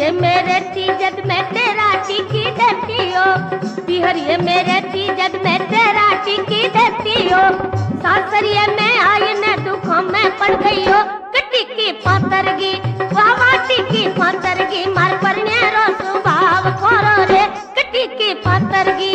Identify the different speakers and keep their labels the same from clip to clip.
Speaker 1: बिहरिए मेरे तीजत में तेरा टिकी देती हो, बिहरिए मेरे तीजत में तेरा टिकी देती हो, सासरिये में आई ने दुखों में पड़ गई हो, टिकी पातरगी वावा टिकी पातरगी मार पर रो स्वभाव खोरो रे टिकी पातरगी।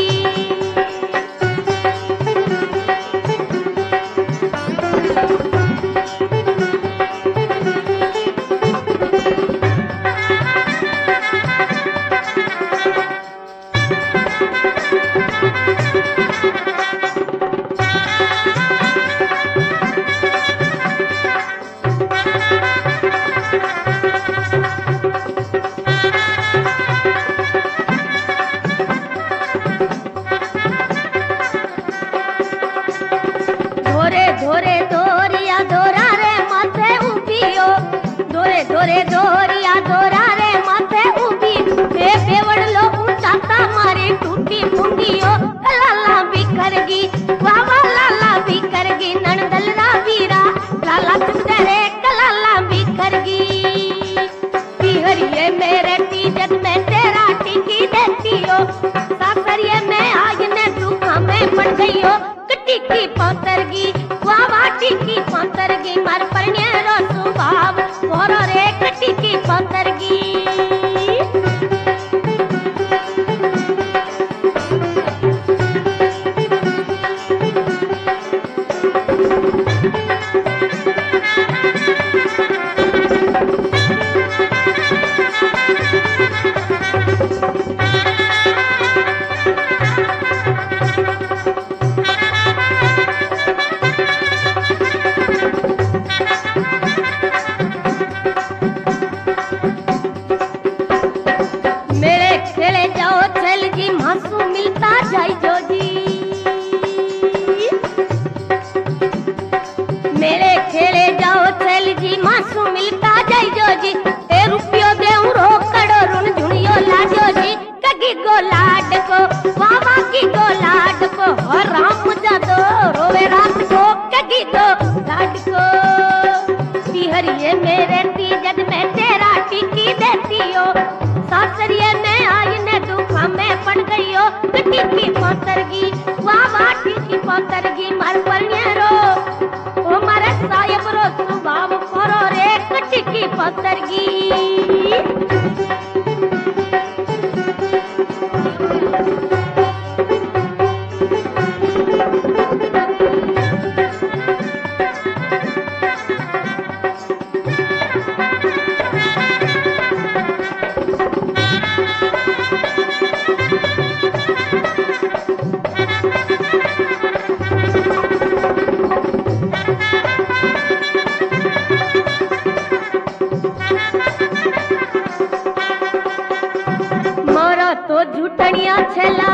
Speaker 1: धोरे धोरिया धोरा रे माथे उबियो, धोरे धोरे धोरिया धोरा रे माथे उबी, बे बेवड़ लो ऊंचा मारी टूटी मुंडियो, लाला बिखरगी वावा लाला बिखरगी नणदलरा वीरा लाला चुदे रे लाला बिखरगी। बिहरिए मेरे तीजत में तेरा टिकी देती हो, सासरिये में आज ने दुखा में पड़ गई हो, टिकी पातरगी वावा टिकी पातरगी मार पर रो स्वभाव खोरो रे टिकी पातरगी। जाई जो जी मेरे खेले जाओ चल जी मासू मिलता जाई जो जी, ए रुपयो देऊं रोकड़ो रुन झुनियो लाजो जी, कगी गो लाड को वावा की गो लाड को और राम जादो रोवे रात को कगी गो लाड को। बिहरिए मेरे तीजत में तेरा टिकी देती हो, सासरिये में आई ने दुखा में पड़ गई हो, टिकी पातरगी वावा टिकी पातरगी मार पर रो ओ मारे साहेब रो स्वभाव खोरो रे टिकी पातरगी। तो झूठनिया छेला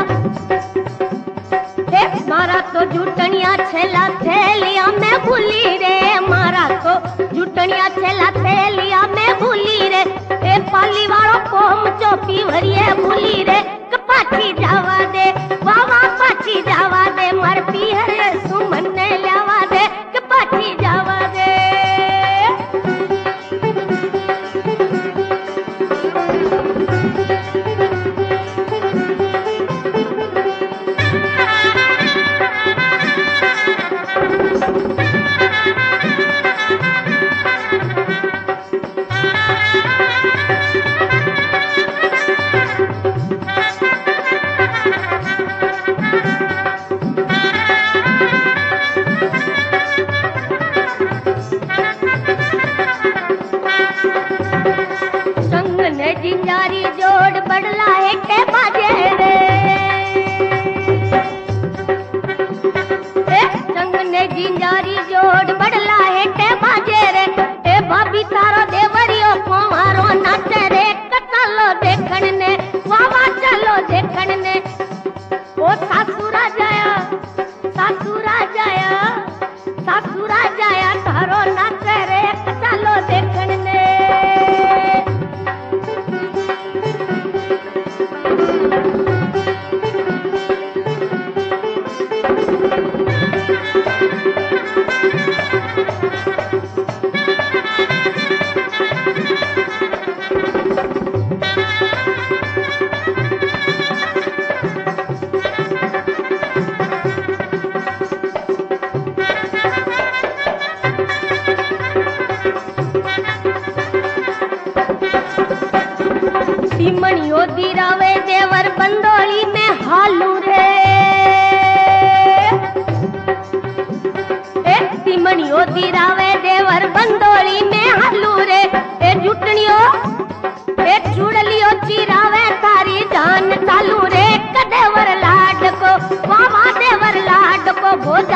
Speaker 1: मारा तो झूठनिया छेला थैलिया में भूली रे, मारा तो झूठनिया छेला थैलिया में भूली रे, ए पाली वालों को हम चौपी भरिए भूली रे, पाछी जावा दे वावा पाछी जावा दे मर पीहरे सुमन ने लावा दे पाछी जावा दे। जिंजारी जोड़ बड़ला हेटे बाजे रे, संग ने जिंजारी जोड़ बड़ला हेटे बाजे रे, ए भाभी तारो देवरियो कुंवारो नाचे रे, चलो देखन ने वावा चलो देखन ने, ओ सासुरा जाया सासुरा जाया सासुरा जाया तारो नाचे रे, चलो देखन ने। वाह वाह देवर लाड को भोज